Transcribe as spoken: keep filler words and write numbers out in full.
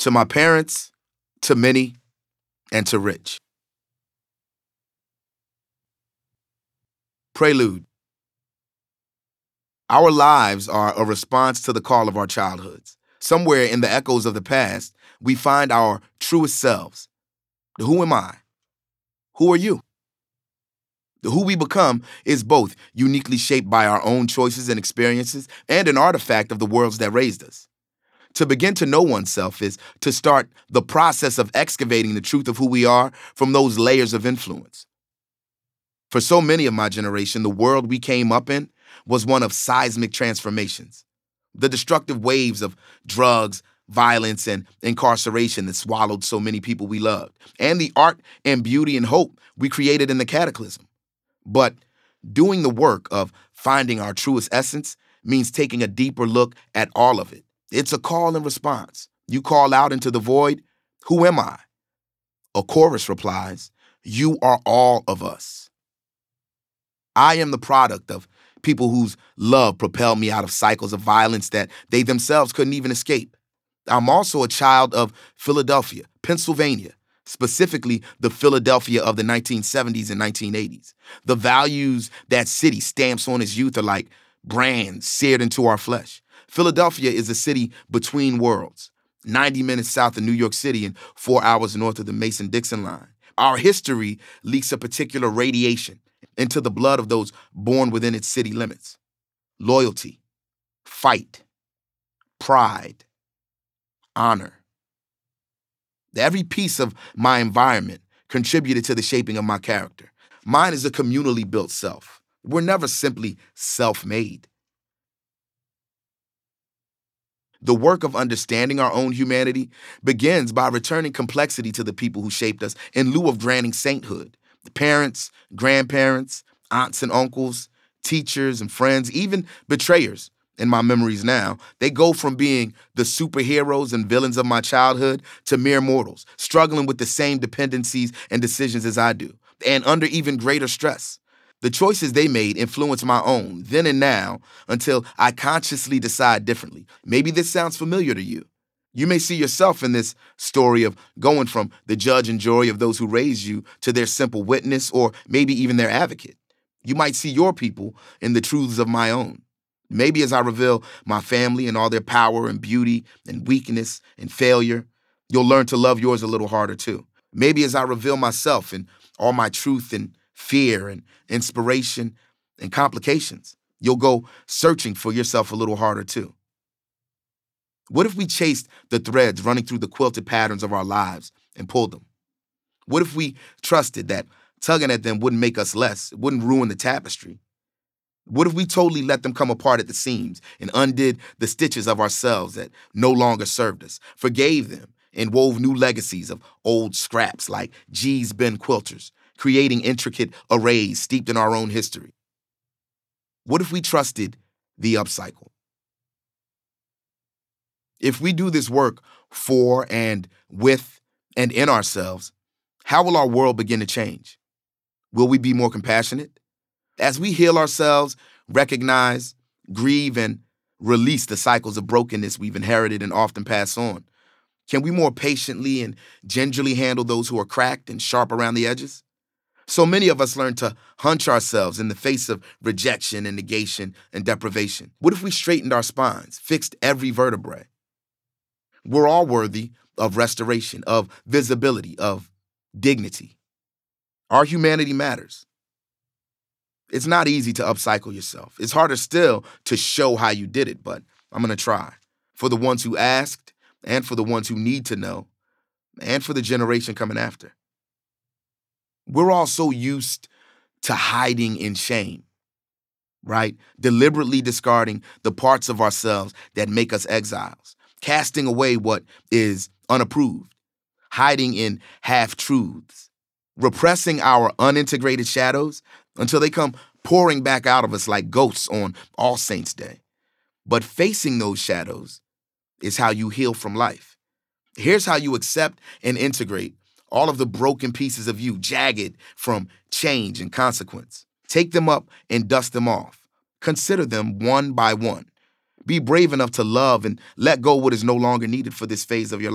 To my parents, to many, and to Rich. Prelude. Our lives are a response to the call of our childhoods. Somewhere in the echoes of the past, we find our truest selves. Who am I? Who are you? The who we become is both uniquely shaped by our own choices and experiences and an artifact of the worlds that raised us. To begin to know oneself is to start the process of excavating the truth of who we are from those layers of influence. For so many of my generation, the world we came up in was one of seismic transformations. The destructive waves of drugs, violence, and incarceration that swallowed so many people we loved, and the art and beauty and hope we created in the cataclysm. But doing the work of finding our truest essence means taking a deeper look at all of it. It's a call and response. You call out into the void, "Who am I?" A chorus replies, "You are all of us." I am the product of people whose love propelled me out of cycles of violence that they themselves couldn't even escape. I'm also a child of Philadelphia, Pennsylvania, specifically the Philadelphia of the nineteen seventies and nineteen eighties. The values that city stamps on its youth are like brands seared into our flesh. Philadelphia is a city between worlds, ninety minutes south of New York City and four hours north of the Mason-Dixon line. Our history leaks a particular radiation into the blood of those born within its city limits. Loyalty, fight, pride, honor. Every piece of my environment contributed to the shaping of my character. Mine is a communally built self. We're never simply self-made. The work of understanding our own humanity begins by returning complexity to the people who shaped us in lieu of granting sainthood. The parents, grandparents, aunts and uncles, teachers and friends, even betrayers in my memories now, they go from being the superheroes and villains of my childhood to mere mortals, struggling with the same dependencies and decisions as I do, and under even greater stress. The choices they made influence my own, then and now, until I consciously decide differently. Maybe this sounds familiar to you. You may see yourself in this story of going from the judge and jury of those who raised you to their simple witness or maybe even their advocate. You might see your people in the truths of my own. Maybe as I reveal my family and all their power and beauty and weakness and failure, you'll learn to love yours a little harder too. Maybe as I reveal myself and all my truth and fear and inspiration and complications, you'll go searching for yourself a little harder too. What if we chased the threads running through the quilted patterns of our lives and pulled them? What if we trusted that tugging at them wouldn't make us less, it wouldn't ruin the tapestry? What if we totally let them come apart at the seams and undid the stitches of ourselves that no longer served us, forgave them, and wove new legacies of old scraps like G's Ben quilters, creating intricate arrays steeped in our own history? What if we trusted the upcycle? If we do this work for and with and in ourselves, how will our world begin to change? Will we be more compassionate? As we heal ourselves, recognize, grieve, and release the cycles of brokenness we've inherited and often pass on, can we more patiently and gingerly handle those who are cracked and sharp around the edges? So many of us learn to hunch ourselves in the face of rejection and negation and deprivation. What if we straightened our spines, fixed every vertebrae? We're all worthy of restoration, of visibility, of dignity. Our humanity matters. It's not easy to upcycle yourself. It's harder still to show how you did it, but I'm going to try. For the ones who asked, and for the ones who need to know, and for the generation coming after. We're all so used to hiding in shame, right? Deliberately discarding the parts of ourselves that make us exiles, casting away what is unapproved, hiding in half-truths, repressing our unintegrated shadows until they come pouring back out of us like ghosts on All Saints' Day. But facing those shadows is how you heal from life. Here's how you accept and integrate all of the broken pieces of you, jagged from change and consequence. Take them up and dust them off. Consider them one by one. Be brave enough to love and let go what is no longer needed for this phase of your life.